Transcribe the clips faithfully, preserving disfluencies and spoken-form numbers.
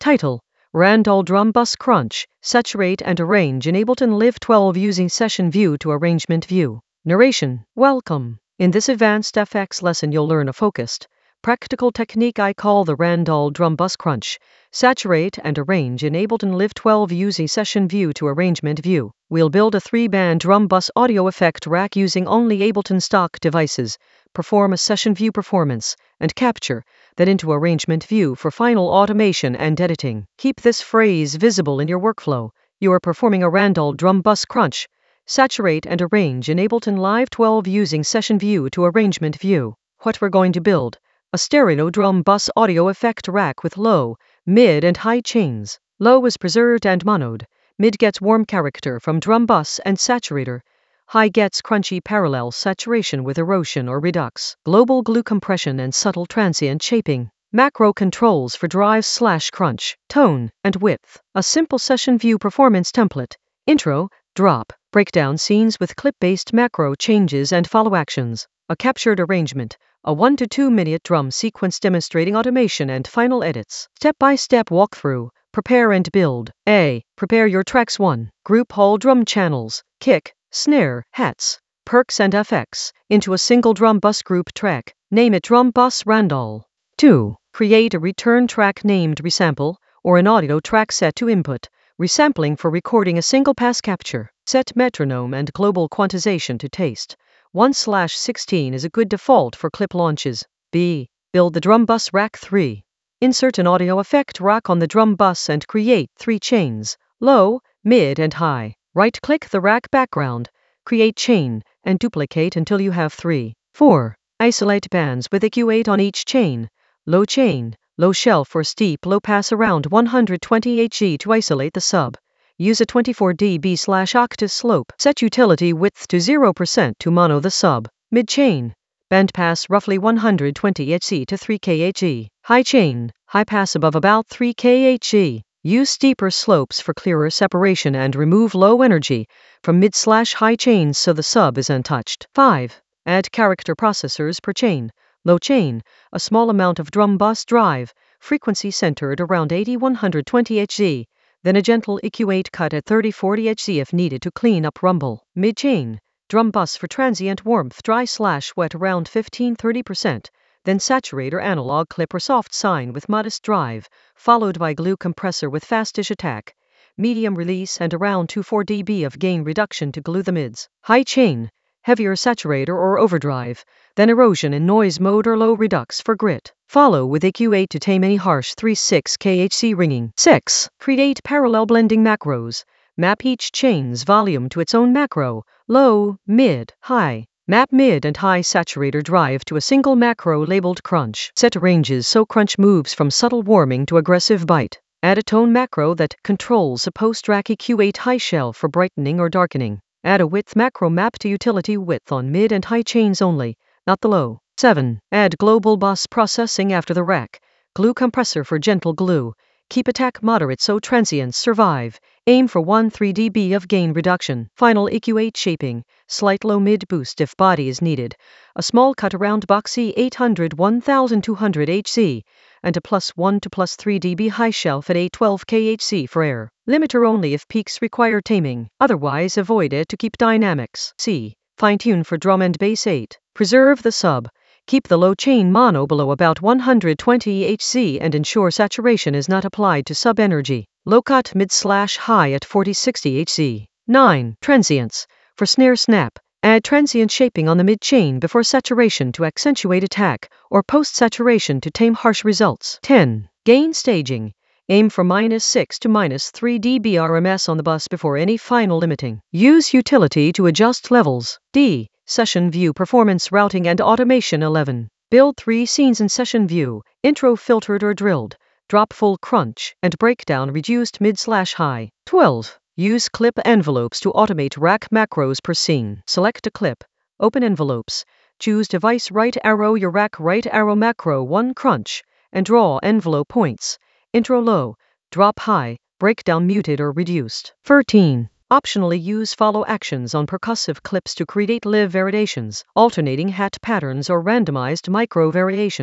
Title: Randall Drum Bus Crunch, Saturate and Arrange in Ableton Live twelve using Session View to Arrangement View. Narration: Welcome. In this advanced F X lesson you'll learn a focused, practical technique I call the Randall Drum Bus Crunch, Saturate and Arrange in Ableton Live twelve using Session View to Arrangement View. We'll build a three-band drum bus audio effect rack using only Ableton stock devices, perform a Session View performance, and capture that into Arrangement View for final automation and editing. Keep this phrase visible in your workflow. You are performing a Randall Drum Bus Crunch, Saturate and Arrange in Ableton Live twelve using Session View to Arrangement View. What we're going to build: a stereo drum bus audio effect rack with low, mid and high chains. Low is preserved and monoed, mid gets warm character from drum bus and saturator, high gets crunchy parallel saturation with erosion or redux, global glue compression and subtle transient shaping. Macro controls for drive slash crunch, tone, and width. A simple Session View performance template. Intro, drop, breakdown scenes with clip-based macro changes and follow actions. A captured arrangement. A one to two minute drum sequence demonstrating automation and final edits. Step-by-step walkthrough. Prepare and build. A. Prepare your tracks. one. Group all drum channels, kick, snare, hats, perks and effects into a single drum bus group track. Name it Drum Bus Randall. two. Create a return track named Resample, or an audio track set to input, resampling for recording a single pass capture. Set metronome and global quantization to taste. one slash sixteen is a good default for clip launches. B. Build the drum bus rack. three. Insert an audio effect rack on the drum bus and create three chains, low, mid and high. Right-click the rack background, create chain, and duplicate until you have three. four. Isolate bands with E Q eight on each chain. Low chain, low shelf or steep low pass around one hundred twenty hertz to isolate the sub. Use a twenty-four decibel slash octave slope. Set utility width to zero percent to mono the sub. Mid chain, band pass roughly one hundred twenty hertz to three kilohertz. High chain, high pass above about three kilohertz. Use steeper slopes for clearer separation and remove low energy from mid slash high chains so the sub is untouched. five. Add character processors per chain. Low chain, a small amount of drum bus drive, frequency centered around eighty to one hundred twenty hertz. Then a gentle E Q eight cut at thirty to forty hertz if needed to clean up rumble. Mid chain, drum bus for transient warmth dry slash wet around fifteen to thirty percent. Then saturator analog clip or soft sine with modest drive, followed by glue compressor with fastish attack, medium release and around two to four decibels of gain reduction to glue the mids. High chain, heavier saturator or overdrive, then erosion in noise mode or low redux for grit. Follow with E Q eight to tame any harsh three to six kilohertz ringing. six. Create parallel blending macros. Map each chain's volume to its own macro, low, mid, high. Map mid and high saturator drive to a single macro labeled crunch. Set ranges so crunch moves from subtle warming to aggressive bite. Add a tone macro that controls a post-rack E Q eight high shelf for brightening or darkening. Add a width macro map to utility width on mid and high chains only, not the low. seven. Add global bus processing after the rack. Glue compressor for gentle glue. Keep attack moderate so transients survive. Aim for one to three decibels of gain reduction. Final E Q eight shaping. Slight low mid boost if body is needed. A small cut around boxy eight hundred to one thousand two hundred hertz. And a plus one to plus three decibel high shelf at eight to twelve kilohertz for air. Limiter only if peaks require taming. Otherwise avoid it to keep dynamics. C. Fine-tune for drum and bass. eight. Preserve the sub. Keep the low chain mono below about one hundred twenty hertz and ensure saturation is not applied to sub energy. Low cut mid slash high at forty to sixty hertz. nine. Transients. For snare snap, add transient shaping on the mid chain before saturation to accentuate attack, or post saturation to tame harsh results. ten. Gain staging. Aim for minus six to minus three decibel R M S on the bus before any final limiting. Use utility to adjust levels. D. Session View Performance Routing and Automation. eleven. Build three scenes in Session View, intro filtered or drilled, drop full crunch, and breakdown reduced mid slash high. twelve. Use clip envelopes to automate rack macros per scene. Select a clip, open envelopes, choose device right arrow your rack right arrow macro one crunch, and draw envelope points. Intro low, drop high, breakdown muted or reduced. thirteen. Optionally use follow actions on percussive clips to create live variations, alternating hat patterns or randomized micro variations.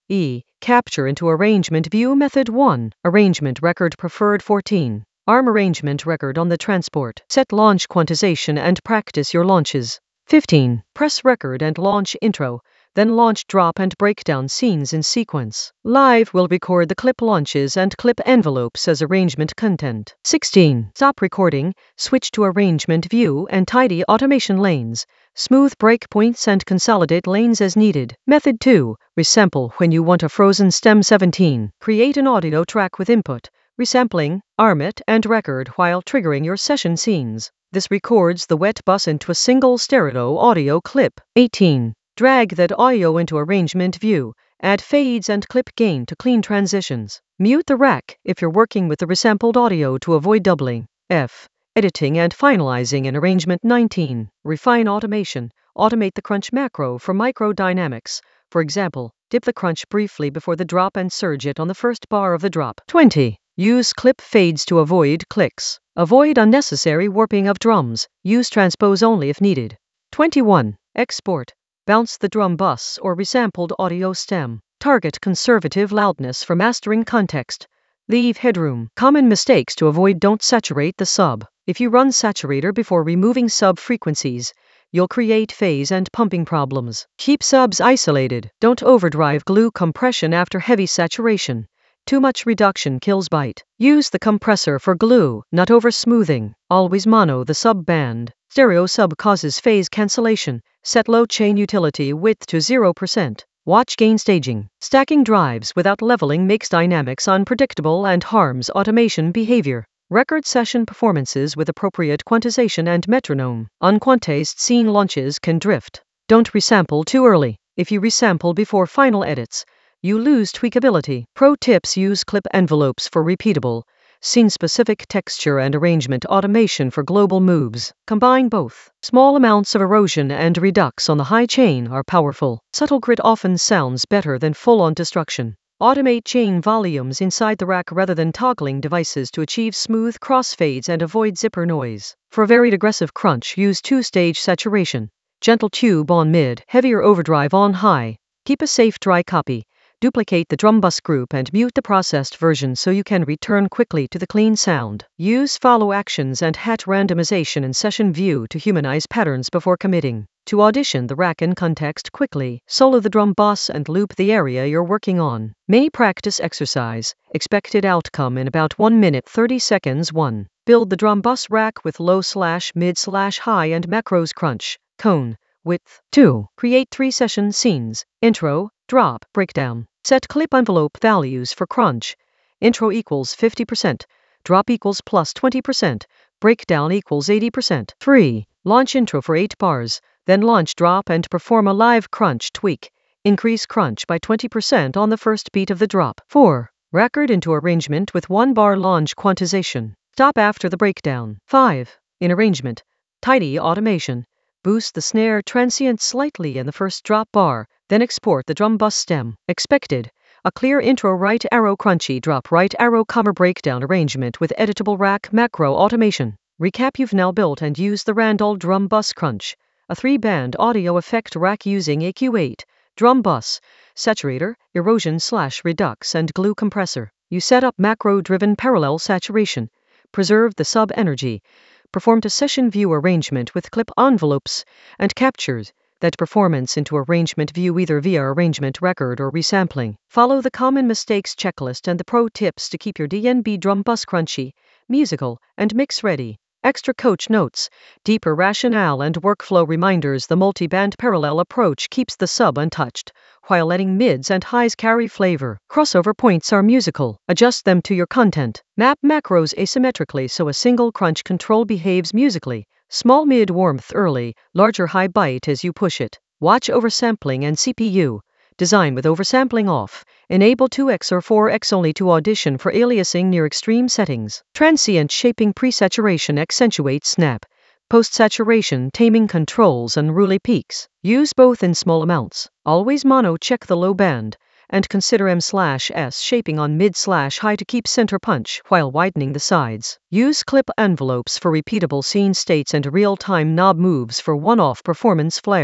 E. Capture into arrangement view method one. Arrangement record preferred fourteen. Arm arrangement record on the transport. Set launch quantization and practice your launches. fifteen. Press record and launch intro, then launch drop and breakdown scenes in sequence. Live will record the clip launches and clip envelopes as arrangement content. sixteen. Stop recording, switch to arrangement view and tidy automation lanes. Smooth breakpoints and consolidate lanes as needed. Method two. Resample when you want a frozen stem. seventeen. Create an audio track with input, resampling, arm it, and record while triggering your session scenes. This records the wet bus into a single stereo audio clip. eighteen. Drag that audio into arrangement view. Add fades and clip gain to clean transitions. Mute the rack if you're working with the resampled audio to avoid doubling. F. Editing and finalizing in arrangement. nineteen. Refine automation. Automate the crunch macro for micro dynamics. For example, dip the crunch briefly before the drop and surge it on the first bar of the drop. twenty. Use clip fades to avoid clicks. Avoid unnecessary warping of drums. Use transpose only if needed. twenty-one. Export. Bounce the drum bus or resampled audio stem. Target conservative loudness for mastering context. Leave headroom. Common mistakes to avoid: don't saturate the sub. If you run saturator before removing sub frequencies, you'll create phase and pumping problems. Keep subs isolated. Don't overdrive glue compression after heavy saturation. Too much reduction kills bite. Use the compressor for glue, not over smoothing. Always mono the sub band. Stereo sub causes phase cancellation. Set low chain utility width to zero percent. Watch gain staging. Stacking drives without leveling makes dynamics unpredictable and harms automation behavior. Record session performances with appropriate quantization and metronome. Unquantized scene launches can drift. Don't resample too early. If you resample before final edits, you lose tweakability. Pro tips: use clip envelopes for repeatable, scene-specific texture and arrangement automation for global moves. Combine both. Small amounts of erosion and redux on the high chain are powerful. Subtle grit often sounds better than full-on destruction. Automate chain volumes inside the rack rather than toggling devices to achieve smooth crossfades and avoid zipper noise. For varied aggressive crunch, use two-stage saturation. Gentle tube on mid, heavier overdrive on high. Keep a safe dry copy. Duplicate the drum bus group and mute the processed version so you can return quickly to the clean sound. Use follow actions and hat randomization in session view to humanize patterns before committing. To audition the rack in context quickly, solo the drum bus and loop the area you're working on. Mini practice exercise. Expected outcome in about one minute thirty seconds. one. Build the drum bus rack with low slash mid slash high and macros crunch, cone, width. two. Create three session scenes. Intro, drop, breakdown. Set clip envelope values for crunch. Intro equals fifty percent. Drop equals plus twenty percent. Breakdown equals eighty percent. three. Launch intro for eight bars. Then launch drop and perform a live crunch tweak. Increase crunch by twenty percent on the first beat of the drop. four. Record into arrangement with one bar launch quantization. Stop after the breakdown. five. In arrangement, tidy automation. Boost the snare transient slightly in the first drop bar, then export the drum bus stem. Expected: a clear intro right arrow crunchy drop right arrow cover breakdown arrangement with editable rack macro automation. Recap: you've now built and used the Randall drum bus crunch, a three-band audio effect rack using A Q eight, drum bus, saturator, erosion slash redux and glue compressor. You set up macro-driven parallel saturation, preserved the sub energy, performed a session view arrangement with clip envelopes, and captured that performance into arrangement view either via arrangement record or resampling. Follow the common mistakes checklist and the pro tips to keep your D N B drum bus crunchy, musical, and mix ready. Extra coach notes, deeper rationale and workflow reminders. The multi-band parallel approach keeps the sub untouched, while letting mids and highs carry flavor. Crossover points are musical. Adjust them to your content. Map macros asymmetrically so a single crunch control behaves musically. Small mid warmth early, larger high bite as you push it. Watch oversampling and C P U. Design with oversampling off. Enable two x or four x only to audition for aliasing near extreme settings. Transient shaping pre-saturation accentuates snap. Post-saturation taming controls unruly peaks. Use both in small amounts. Always mono check the low band. And consider M slash S shaping on mid slash high to keep center punch while widening the sides. Use clip envelopes for repeatable scene states and real-time knob moves for one-off performance flair.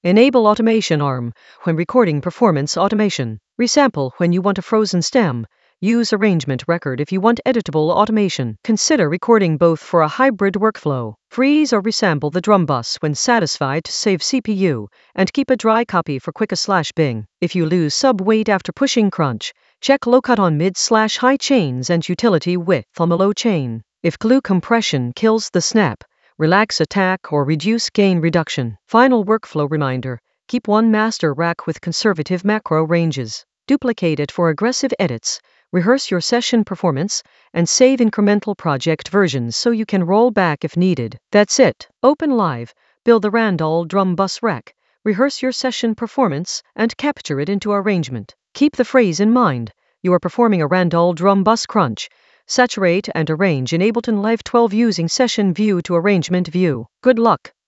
Enable automation arm when recording performance automation. Resample when you want a frozen stem. Use arrangement record if you want editable automation. Consider recording both for a hybrid workflow. Freeze or resample the drum bus when satisfied to save C P U, and keep a dry copy for quick slash bing. If you lose sub weight after pushing crunch, check low cut on mid slash high chains and utility width on the low chain. If glue compression kills the snap, relax attack or reduce gain reduction. Final workflow reminder: keep one master rack with conservative macro ranges. Duplicate it for aggressive edits. Rehearse your session performance, and save incremental project versions so you can roll back if needed. That's it. Open Live, build the Randall drum bus rack, rehearse your session performance, and capture it into arrangement. Keep the phrase in mind: you are performing a Randall drum bus crunch. Saturate and arrange in Ableton Live twelve using Session View to Arrangement View. Good luck!